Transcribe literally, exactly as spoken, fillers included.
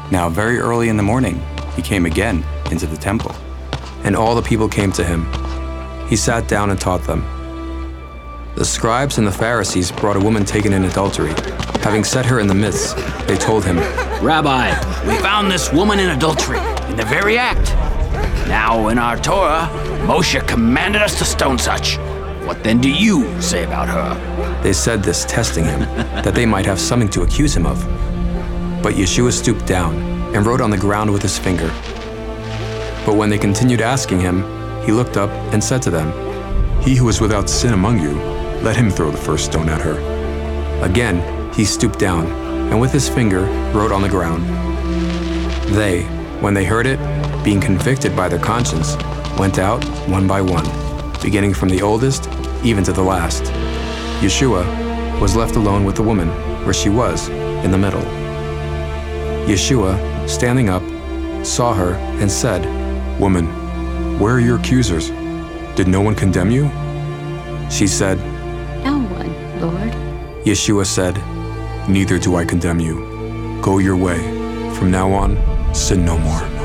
Now very early in the morning, he came again into the temple, and all the people came to him. He sat down and taught them. The scribes and the Pharisees brought a woman taken in adultery. Having set her in the midst, they told him, "Rabbi, we found this woman in adultery, in the very act. Now in our Torah, Moshe commanded us to stone such. What then do you say about her?" They said this, testing him, that they might have something to accuse him of. But Yeshua stooped down and wrote on the ground with his finger. But when they continued asking him, he looked up and said to them, "He who is without sin among you, let him throw the first stone at her." Again, he stooped down and with his finger wrote on the ground. They, when they heard it, being convicted by their conscience, went out one by one, beginning from the oldest even to the last. Yeshua was left alone with the woman where she was, in the middle. Yeshua, standing up, saw her and said, "Woman, where are your accusers? Did no one condemn you?" She said, "No one, Lord." Yeshua said, "Neither do I condemn you. Go your way. From now on, sin no more."